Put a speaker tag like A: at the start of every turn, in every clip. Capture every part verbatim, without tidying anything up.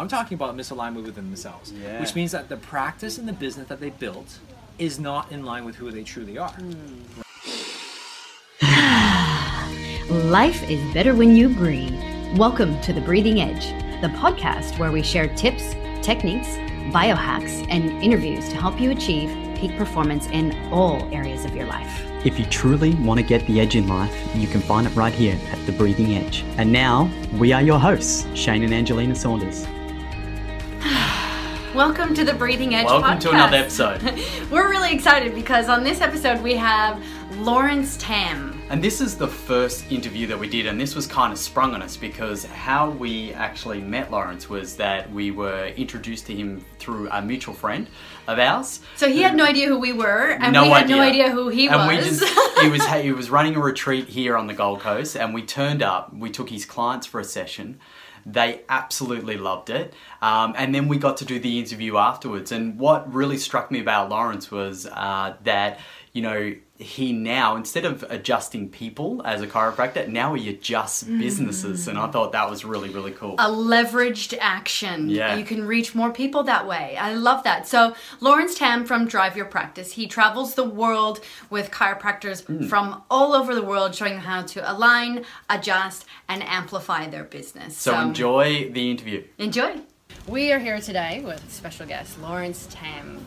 A: I'm talking about misalignment within themselves,
B: yeah.
A: which means that the practice and the business that they built is not in line with who they truly are.
C: Life is better when you breathe. Welcome to The Breathing Edge, the podcast where we share tips, techniques, biohacks, and interviews to help you achieve peak performance in all areas of your life.
B: If you truly want to get the edge in life, you can find it right here at The Breathing Edge. And now, we are your hosts, Shane and Angelina Saunders.
C: Welcome to The Breathing Edge
B: Welcome
C: podcast.
B: to another episode.
C: We're really excited because on this episode we have Lawrence Tam.
B: And this is the first interview that we did, and this was kind of sprung on us because how we actually met Lawrence was that we were introduced to him through a mutual friend of ours.
C: So he had no idea who we were, and
B: no
C: we had
B: idea.
C: no idea who he
B: and
C: was.
B: We just, he was he was running a retreat here on the Gold Coast, and we turned up. We took his clients for a session. They absolutely loved it. Um, and then we got to do the interview afterwards. And what really struck me about Lawrence was uh, that, you know, he now, instead of adjusting people as a chiropractor, now he adjusts businesses. Mm. And I thought that was really, really cool.
C: A leveraged action.
B: Yeah.
C: You can reach more people that way. I love that. So Lawrence Tam from Drive Your Practice. He travels the world with chiropractors mm. from all over the world, showing them how to align, adjust, and amplify their business.
B: So, so enjoy the interview.
C: Enjoy. We are here today with special guest, Lawrence Tam.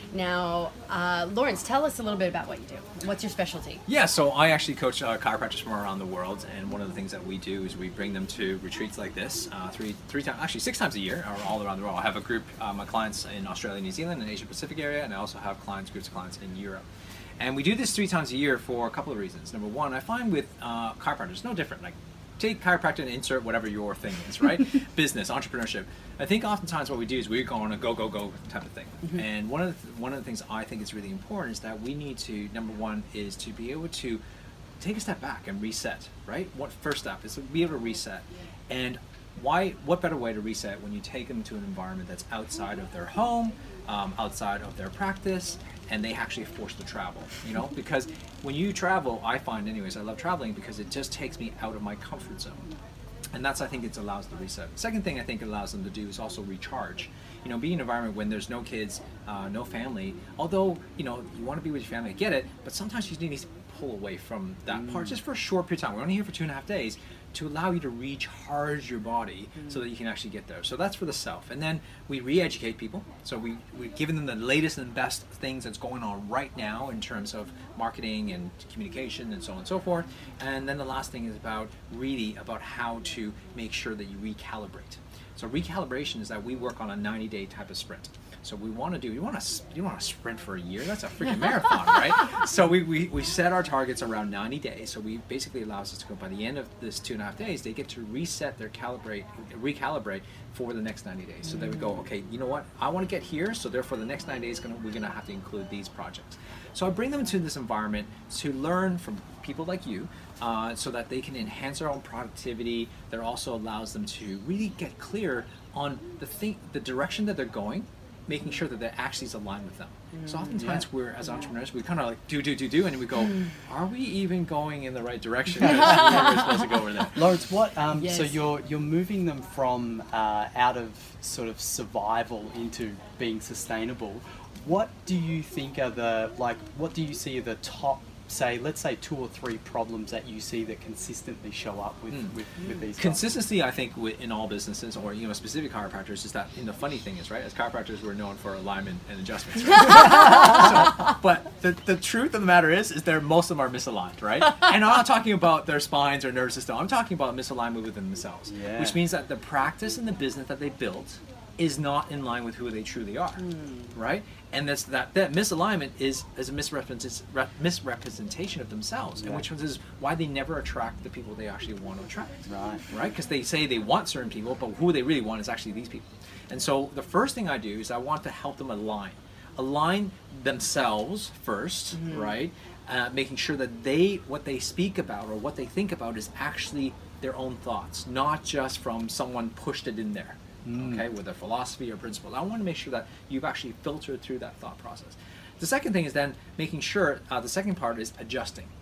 C: Now, uh, Lawrence, tell us a little bit about what you do. What's your specialty?
A: Yeah, so I actually coach uh, chiropractors from around the world, and one of the things that we do is we bring them to retreats like this, uh, three, three times, actually six times a year, or all around the world. I have a group, uh, my clients in Australia, New Zealand, and Asia Pacific area, and I also have clients, groups of clients in Europe. And we do this three times a year for a couple of reasons. Number one, I find with uh, chiropractors, no different. Like, take chiropractor and insert whatever your thing is, right? Business, entrepreneurship. I think oftentimes what we do is we go on a go, go, go type of thing. Mm-hmm. And one of the th- one of the things I think is really important is that we need to, number one, is to be able to take a step back and reset, right? What first step is to be able to reset. And why? What better way to reset when you take them to an environment that's outside of their home, um, outside of their practice, and they actually forced to travel, you know? Because when you travel, I find anyways, I love traveling because it just takes me out of my comfort zone. And that's, I think, it allows the reset. Second thing I think it allows them to do is also recharge. You know, be in an environment when there's no kids, uh, no family, although, you know, you want to be with your family, I get it, but sometimes you need to pull away from that mm. part just for a short period of time. We're only here for two and a half days to allow you to recharge your body mm. so that you can actually get there. So that's for the self. And then we re-educate people. So we, we're giving them the latest and best things that's going on right now in terms of marketing and communication and so on and so forth. And then the last thing is about really about how to make sure that you recalibrate. So recalibration is that we work on a ninety day type of sprint. So we want to do, you want to you want to sprint for a year? That's a freaking marathon, right? So we, we, we set our targets around ninety days. So we basically allows us to go by the end of this two and a half days, they get to reset their calibrate, recalibrate for the next ninety days. So then we go, okay, you know what? I want to get here. So therefore the next ninety days, gonna, we're going to have to include these projects. So I bring them into this environment to learn from people like you uh, so that they can enhance their own productivity. That also allows them to really get clear on the thing, the direction that they're going, making sure that that actually is aligned with them. Mm, so oftentimes yeah. we're, as entrepreneurs, we kind of like do, do, do, do, and we go, are we even going in the right direction? We're supposed to go over there.
B: Lawrence, what, um,
C: yes.
B: so you're you're moving them from uh, out of sort of survival into being sustainable. What do you think are the, like, what do you see are the top, say, let's say two or three problems that you see that consistently show up with, mm. with, with these guys?
A: Consistency, I think, in all businesses, or, you know, specific chiropractors, is that, you know, the funny thing is, right, as chiropractors, we're known for alignment and adjustments, right? so, but the, the truth of the matter is, is that most of them are misaligned, right? And I'm not talking about their spines or nervous system. I'm talking about misalignment within themselves, yeah. which means that the practice and the business that they built is not in line with who they truly are, mm. right? And that's, that, that misalignment is, is a misrepresentation, misrepresentation of themselves, yeah. and which is why they never attract the people they actually want to attract.
B: Right.
A: Right? Because they say they want certain people, but who they really want is actually these people. And so the first thing I do is I want to help them align. Align themselves first, mm-hmm. right? Uh, making sure that they, what they speak about or what they think about is actually their own thoughts, not just from someone pushed it in there. Mm. Okay, with a philosophy or principle. I want to make sure that you've actually filtered through that thought process. The second thing is then making sure, uh, the second part is adjusting.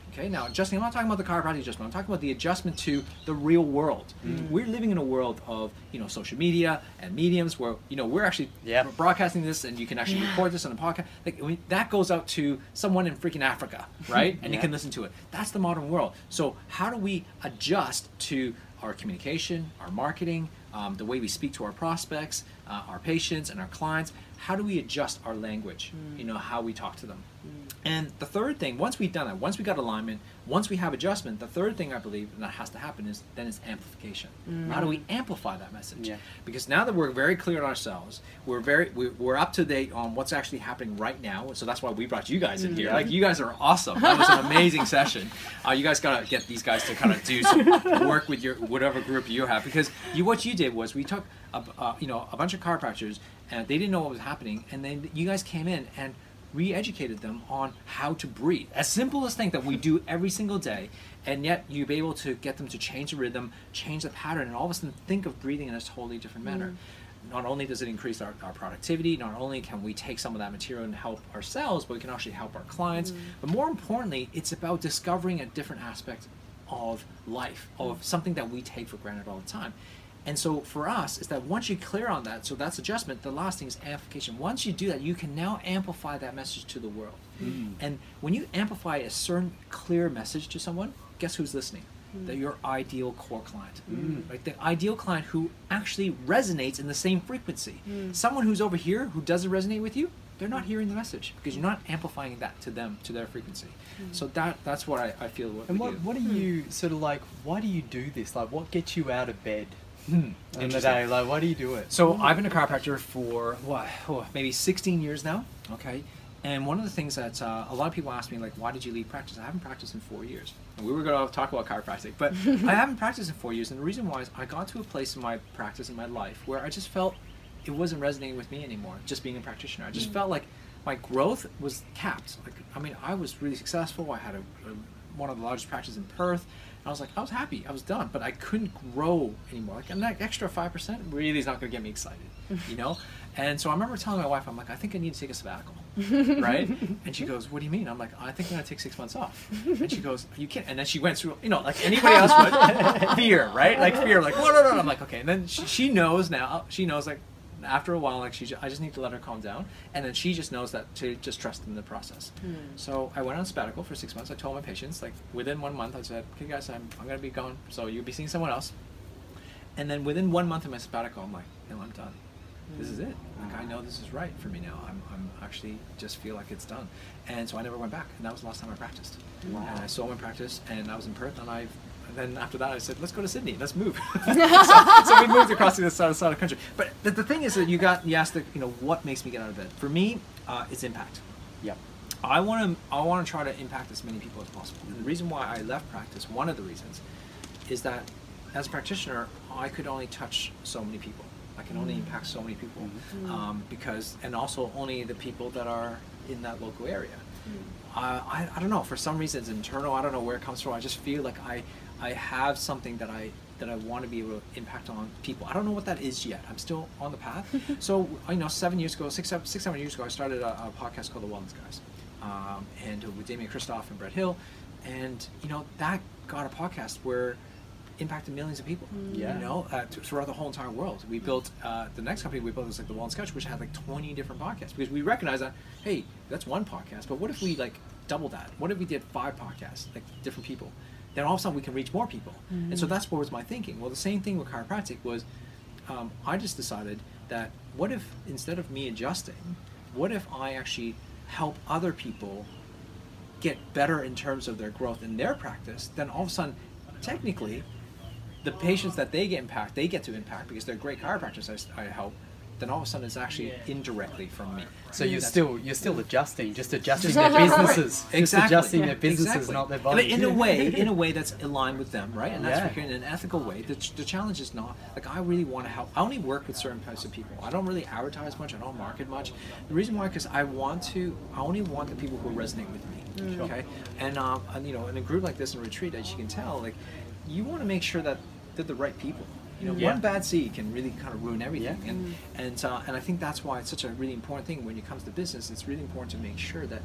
A: Okay, now adjusting, I'm not talking about the chiropractic adjustment, I'm talking about the adjustment to the real world. Mm. We're living in a world of, you know, social media and mediums where, you know, we're actually
B: yeah.
A: broadcasting this and you can actually yeah. record this on a podcast. Like, I mean, that goes out to someone in freaking Africa, right? And yeah. you can listen to it. That's the modern world. So how do we adjust to our communication, our marketing, um, the way we speak to our prospects, uh, our patients and our clients? How do we adjust our language, mm. you know, how we talk to them? Mm. And the third thing, once we've done that, once we got alignment, once we have adjustment, the third thing I believe that has to happen is then is amplification. Mm. How do we amplify that message? Yeah. Because now that we're very clear on ourselves, we're very we're, we're up to date on what's actually happening right now. So that's why we brought you guys in here. Yeah. Like, you guys are awesome. That was an amazing session. Uh, you guys gotta get these guys to kind of do some work with your whatever group you have, because you what you did was we took a, uh, you know a bunch of chiropractors and they didn't know what was happening, and then you guys came in and re-educated them on how to breathe. As simple as thing that we do every single day, and yet you'll be able to get them to change the rhythm, change the pattern, and all of a sudden think of breathing in a totally different manner. Mm. Not only does it increase our, our productivity, not only can we take some of that material and help ourselves, but we can actually help our clients. Mm. But more importantly, it's about discovering a different aspect of life, of something that we take for granted all the time. And so for us, is that once you're clear on that, so that's adjustment, the last thing is amplification. Once you do that, you can now amplify that message to the world. Mm. And when you amplify a certain clear message to someone, guess who's listening? Mm. That your ideal core client. Mm. Right? The ideal client who actually resonates in the same frequency. Mm. Someone who's over here who doesn't resonate with you, they're not hearing the message because you're not amplifying that to them, to their frequency. Mm. So that that's what I, I feel what
D: and
A: we
D: what,
A: do.
D: what do you sort of like, why do you do this? Like, what gets you out of bed?
A: Hmm.
D: In the day, like, why do you do it?
A: So I've been a chiropractor for what, oh, maybe sixteen years now. Okay, and one of the things that uh, a lot of people ask me, like, why did you leave practice? I haven't practiced in four years. And we were going to talk about chiropractic, but I haven't practiced in four years. And the reason why is I got to a place in my practice in my life where I just felt it wasn't resonating with me anymore. Just being a practitioner, I just mm. felt like my growth was capped. Like, I mean, I was really successful. I had a, a one of the largest practices in Perth. I was like, I was happy, I was done, but I couldn't grow anymore. Like, and that extra five percent really is not going to get me excited, you know? And so I remember telling my wife, I'm like, I think I need to take a sabbatical, right? And she goes, what do you mean? I'm like, I think I'm going to take six months off. And she goes, you can't. And then she went through, you know, like anybody else would, fear, right? Like fear, like, no, no, no. I'm like, okay. And then she, she knows now, she knows, like, after a while, like, she, just, I just need to let her calm down, and then she just knows that to just trust in the process. Mm. So I went on sabbatical for six months. I told my patients, like, within one month, I said, okay, guys, I'm, I'm going to be gone, so you'll be seeing someone else. And then within one month of my sabbatical, I'm like, no, I'm done. Mm. This is it. Like, I know this is right for me now. I'm, I'm actually just feel like it's done. And so I never went back, and that was the last time I practiced. Wow. And I sold my practice, and I was in Perth, and I. And then after that, I said, let's go to Sydney. Let's move. so, so we moved across to the side, side of the country. But the, the thing is that you got, you asked, the, you know, what makes me get out of bed? For me, uh, it's impact.
D: Yeah.
A: I want to I want to try to impact as many people as possible. And the reason why I left practice, one of the reasons, is that as a practitioner, I could only touch so many people. I can only impact so many people. Mm-hmm. um, because, and also only the people that are in that local area. Mm-hmm. uh, I, I don't know, for some reason it's internal, I don't know where it comes from. I just feel like I I have something that I that I want to be able to impact on people. I don't know what that is yet. I'm still on the path. So, you know, seven years ago, six, seven, six, seven years ago, I started a, a podcast called The Wellness Guys, um, and with Damien Christoph and Brett Hill, and you know that got a podcast where impacted millions of people.
D: Yeah.
A: You know, uh, throughout the whole entire world. We built uh, the next company we built was like The Wellness Couch, which had like twenty different podcasts, because we recognize that, hey, that's one podcast, but what if we like double that? What if we did five podcasts, like different people? Then all of a sudden we can reach more people. Mm-hmm. And so that's what was my thinking. Well, the same thing with chiropractic was, um, I just decided that what if, instead of me adjusting, what if I actually help other people get better in terms of their growth in their practice? Then all of a sudden, technically, the patients that they get impact, they get to impact because they're great chiropractors I, I help. Then all of a sudden it's actually indirectly from me.
D: So you're That's still you're still adjusting, just adjusting their businesses,
A: exactly.
D: just adjusting their businesses,
A: exactly.
D: not their bodies.
A: In a way, in a way that's aligned with them, right? And that's
D: yeah.
A: in an ethical way. The, the challenge is not like I really want to help. I only work with certain types of people. I don't really advertise much. I don't market much. The reason why, because I want to. I only want the people who resonate with me. Mm. Okay, and um, and, you know, in a group like this in retreat, as you can tell, like you want to make sure that they're the right people. You know, yeah. one bad seed can really kind of ruin everything,
D: yeah.
A: and and uh, and I think that's why it's such a really important thing when it comes to business. It's really important to make sure that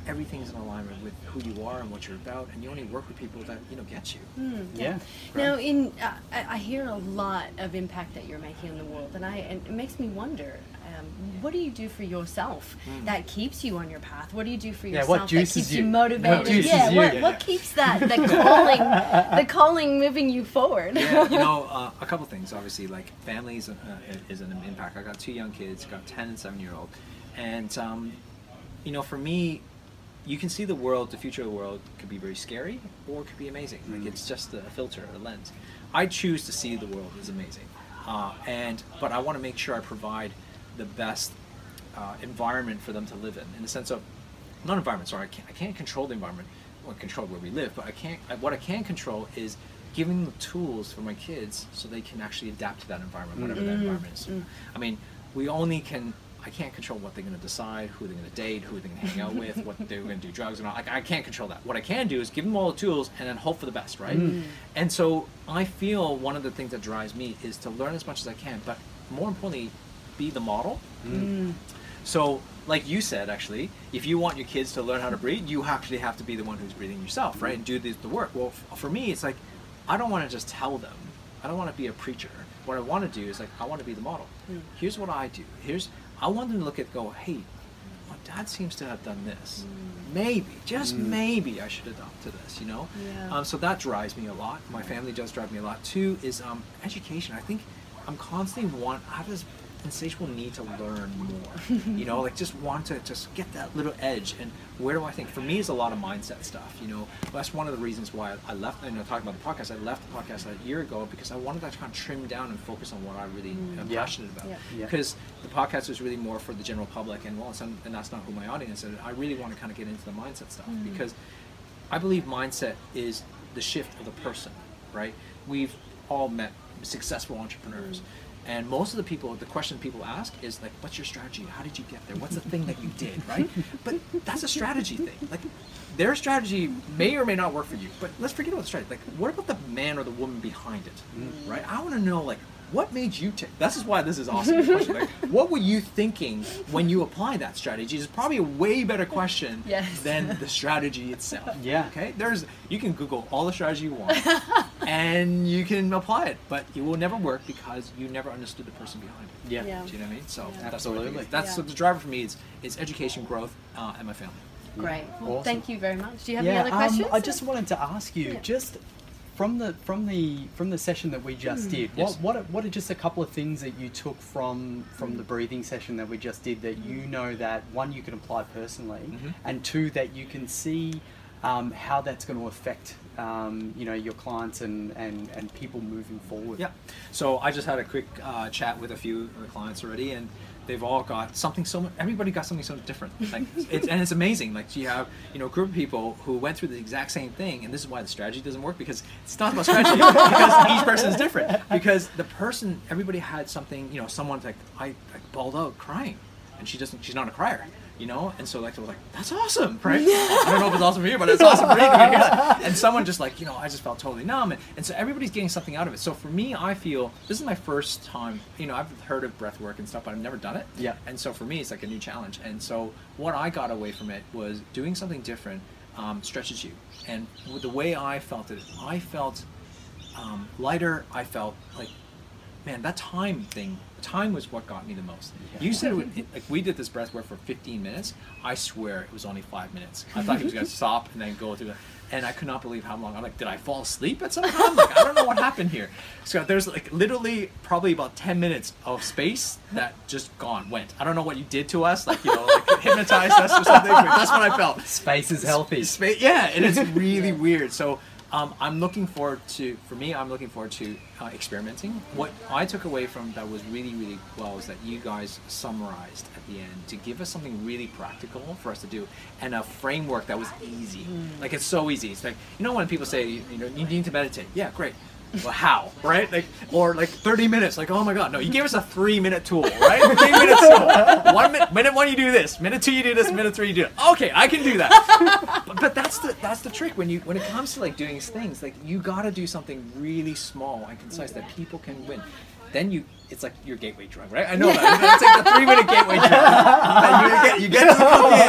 A: everything's in alignment with who you are and what you're about, and you only work with people that you know get you.
C: Mm,
B: Yeah.
C: Now, in uh, I I hear a lot of impact that you're making in the world, and I and it makes me wonder. Um, what do you do for yourself
A: Mm.
C: that keeps you on your path? What do you do for
D: Yeah,
C: yourself
D: what
C: that
D: juices
C: keeps you,
D: you?
C: motivated?
D: What juices
C: yeah,
D: you?
C: what,
A: Yeah,
C: what
A: yeah.
C: keeps that the calling, the calling moving you forward?
A: Yeah, you know, uh, a couple things. Obviously, like families uh, is an impact. I got two young kids, got ten and seven year old, and um, you know, for me, you can see the world. The future of the world could be very scary, or it could be amazing. Like it's just a filter, a lens. I choose to see the world as amazing, uh, and but I want to make sure I provide the best uh, environment for them to live in, in the sense of not environment. Sorry, I can't, I can't control the environment. Well, control where we live, but I can't. I, what I can control is giving them the tools for my kids so they can actually adapt to that environment, whatever that environment is. I mean, we only can. I can't control what they're going to decide, who they're going to date, who they're going to hang out with, what they're going to do drugs or not. Like, I can't control that. What I can do is give them all the tools and then hope for the best, right? Mm. And so I feel one of the things that drives me is to learn as much as I can, but more importantly, be the model. Mm. So, like you said, actually, if you want your kids to learn how to breathe, you actually have to be the one who's breathing yourself, right? And do the, the work. Well, f- for me, it's like, I don't want to just tell them. I don't want to be a preacher. What I want to do is like, I want to be the model. Mm. Here's what I do. Here's, I want them to look at, go, hey, my dad seems to have done this. Mm. Maybe, just mm. maybe I should adopt to this, you know?
C: Yeah. Um,
A: so that drives me a lot. My family does drive me a lot. Two is um, education. I think I'm constantly want, I have this insatiable need to learn more, you know, like just want to just get that little edge. And where do I think? For me, it's a lot of mindset stuff, you know. That's one of the reasons why I left, you know, talking about the podcast, I left the podcast a year ago because I wanted to kind of trim down and focus on what I really mm. am yeah. passionate about. Yeah. Because yeah. the podcast was really more for the general public, and well, some, and that's not who my audience is. I really want to kind of get into the mindset stuff mm. because I believe mindset is the shift of the person, right? We've all met successful entrepreneurs. Mm. And most of the people, the question people ask is like, what's your strategy? How did you get there? What's the thing that you did, right? But that's a strategy thing. Like, their strategy may or may not work for you, but let's forget about the strategy. Like, what about the man or the woman behind it, mm-hmm. right? I want to know, like, what made you take? This is why this is awesome. Question. Like, what were you thinking when you apply that strategy? Is probably a way better question
C: yes.
A: than the strategy itself.
B: Yeah.
A: Okay. There's you can Google all the strategy you want, and you can apply it, but it will never work because you never understood the person behind it.
B: Yeah.
C: yeah.
A: Do you know what I mean? So
C: yeah.
A: that's
B: absolutely.
A: What that's
C: yeah.
A: what the driver for me is is education, growth, uh, and my family.
C: Great. Well,
B: awesome.
C: Thank you very much. Do you have
B: yeah,
C: any other questions?
B: Um, I just wanted to ask you,
C: yeah.
B: just from the from the from the session that we just mm. did,
A: yes.
B: what what are, what are just a couple of things that you took from from the breathing session that we just did that you know that one you can apply personally, mm-hmm. and two that you can see um, how that's going to affect um, you know your clients and, and, and people moving forward.
A: Yeah. So I just had a quick uh, chat with a few of the clients already, and they've all got something so much, everybody got something so different. Like, it's, and it's amazing. Like, you have, you know, a group of people who went through the exact same thing, and this is why the strategy doesn't work, because it's not about strategy, because each person is different. Because the person, everybody had something, you know, someone's like, I like bawled out crying, and she doesn't, she's not a crier. You know, and so like I was like, that's awesome, right? I don't know if it's awesome for you, but it's awesome for me to hear that. And someone just like, you know, I just felt totally numb, and, and so everybody's getting something out of it. So for me, I feel this is my first time. You know, I've heard of breath work and stuff, but I've never done it.
B: Yeah.
A: And so for me, it's like a new challenge. And so what I got away from it was doing something different, um, stretches you. And with the way I felt it, I felt um, lighter. I felt like, man, that time thing. Time was what got me the most. Yeah. You said it would, like we did this breath work for fifteen minutes. I swear it was only five minutes. I thought he was going to stop and then go through it, and I could not believe how long. I'm like, did I fall asleep at some time? Like, I don't know what happened here. So there's like literally probably about ten minutes of space that just gone, went. I don't know what you did to us, like, you know, like hypnotized us or something. But that's what I felt.
B: Space is healthy.
A: Space, yeah, and it's really weird. So. Um, I'm looking forward to, for me, I'm looking forward to uh, experimenting. What I took away from that was really, really well is that you guys summarized at the end to give us something really practical for us to do and a framework that was easy. Mm. Like, it's so easy. It's like, you know when people say, you know, you need to meditate. Yeah, great. Well, how, right? Like, or like thirty minutes. Like, oh my God, no! You gave us a three-minute tool, right? Three minutes tool. One minute, minute one, you do this. Minute two, you do this. Minute three, you do it. Okay, I can do that. But, but that's the that's the trick when you when it comes to like doing these things. Like, you got to do something really small and concise that people can win. Then you, it's like your gateway drug, right? I know that. It's like the three-minute gateway drug. You get, you get to the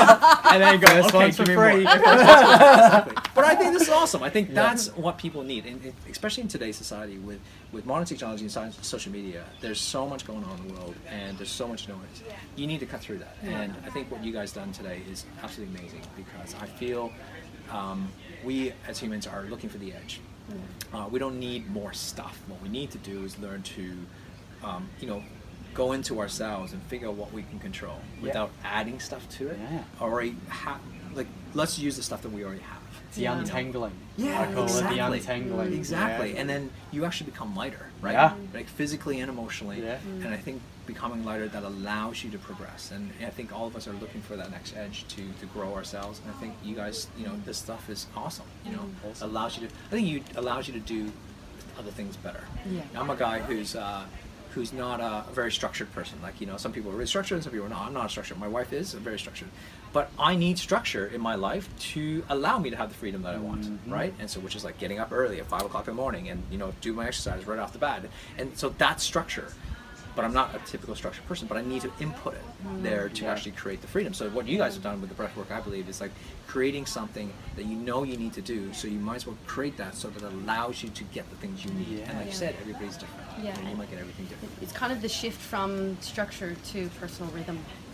D: and then go,
A: First
D: okay,
A: one's for
D: give me more.
A: free. Exactly. But I think this is awesome. I think
D: Yeah.
A: that's what people need, and it- especially in today's society with, with modern technology and science, social media. There's so much going on in the world, and there's so much noise. You need to cut through that. And I think what you guys done today is absolutely amazing, because I feel um, we as humans are looking for the edge. Uh, we don't need more stuff. What we need to do is learn to, um, you know, go into ourselves and figure out what we can control
D: Yeah.
A: without adding stuff to it.
D: Yeah.
A: Already ha- like let's use the stuff that we already have.
D: It's the
C: Yeah.
D: untangling.
A: Yeah,
D: I call
A: exactly.
D: it the untangling.
A: Exactly,
D: Yeah.
A: and then you actually become lighter, right?
D: Yeah.
A: Like physically and emotionally.
D: Yeah.
A: And I think becoming lighter, that allows you to progress. And I think all of us are looking for that next edge to, to grow ourselves. And I think you guys, you know, this stuff is awesome. You know,
D: Awesome.
A: allows you to. I think you allows you to do other things better.
C: Yeah.
A: I'm a guy who's. Uh, who's not a, a very structured person. Like, you know, some people are really structured and some people are not. I'm not structured. My wife is very structured. But I need structure in my life to allow me to have the freedom that I want,
D: Mm-hmm.
A: right? And so, which is like getting up early at five o'clock in the morning and, you know, do my exercise right off the bat. And so that's structure. But I'm not a typical structured person, but I need to input it there to
D: Yeah.
A: actually create the freedom. So what you guys have done with the breath work, I believe, is like creating something that you know you need to do. So you might as well create that so that it allows you to get the things you need. And like you
C: Yeah.
A: said, everybody's different.
C: Yeah.
A: You know, you might get everything different.
C: It's kind of the shift from structure to personal rhythm.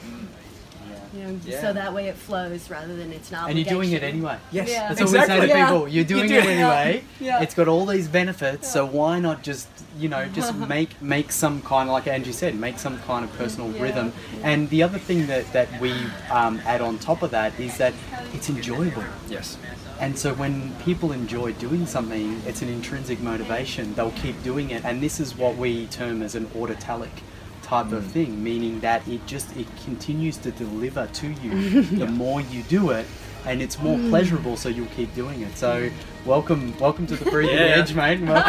C: You know,
A: Yeah.
C: so that way it flows rather than it's an
D: And you're doing it
C: obligation.
D: anyway.
A: Yes,
C: Yeah.
D: That's what we say
A: exactly.
D: to
C: Yeah.
D: people. You're doing
A: do
D: it
A: it.
D: anyway.
C: Yeah.
D: It's got all these benefits, so why not just, you know, just make make some kind of, like Angie said, make some kind of personal
C: Yeah.
D: rhythm. And the other thing that, that we um, add on top of that is that it's enjoyable.
A: Yes.
D: And so when people enjoy doing something, it's an intrinsic motivation. They'll keep doing it. And this is what we term as an autotelic type of thing, meaning that it just, it continues to deliver to you the more you do it, and it's more pleasurable, so you'll keep doing it. So welcome welcome to the Breathing
A: Yeah.
D: Edge, mate. Welcome.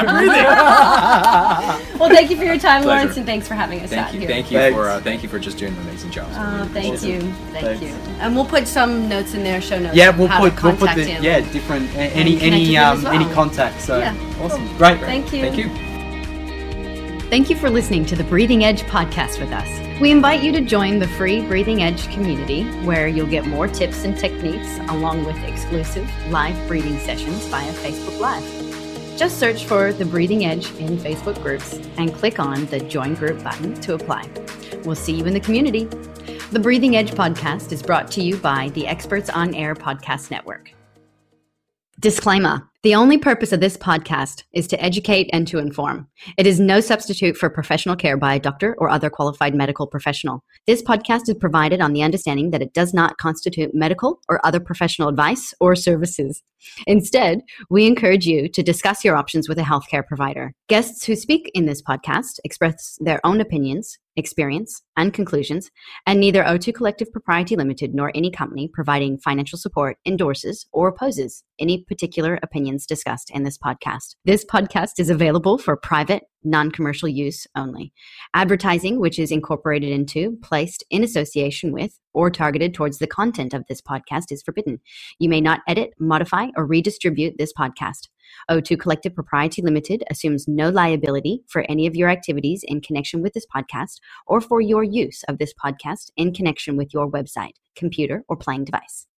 C: Well, thank you for your time,
A: Pleasure.
C: Lawrence, and thanks for having us
A: Thank
C: out
A: you.
C: here.
A: Thank you
D: Thanks.
A: for uh, thank you for just doing an amazing job. So I
C: Oh,
A: really
C: thank
A: appreciate
C: you,
A: it.
C: thank
D: Thanks.
C: you. And we'll put some notes in there, show notes.
D: Yeah,
C: of
D: we'll
C: how
D: put
C: to
D: we'll put
C: contact
D: the
C: him.
D: yeah different a- any
C: connect with
D: any
C: him
D: um
C: as well.
D: any contacts. So
C: Yeah.
D: awesome,
C: Cool.
D: great.
C: Thank you.
A: Thank you.
C: Thank you for listening to the Breathing Edge podcast with us. We invite you to join the free Breathing Edge community, where you'll get more tips and techniques along with exclusive live breathing sessions via Facebook Live. Just search for the Breathing Edge in Facebook groups and click on the Join Group button to apply. We'll see you in the community. The Breathing Edge podcast is brought to you by the Experts on Air Podcast Network. Disclaimer. The only purpose of this podcast is to educate and to inform. It is no substitute for professional care by a doctor or other qualified medical professional. This podcast is provided on the understanding that it does not constitute medical or other professional advice or services. Instead, we encourage you to discuss your options with a healthcare provider. Guests who speak in this podcast express their own opinions, experience, and conclusions, and neither O two Collective Propriety Limited nor any company providing financial support endorses or opposes any particular opinions discussed in this podcast. This podcast is available for private, non-commercial use only. Advertising, which is incorporated into, placed in association with, or targeted towards the content of this podcast is forbidden. You may not edit, modify, or redistribute this podcast. O two Collective Propriety Limited assumes no liability for any of your activities in connection with this podcast or for your use of this podcast in connection with your website, computer, or playing device.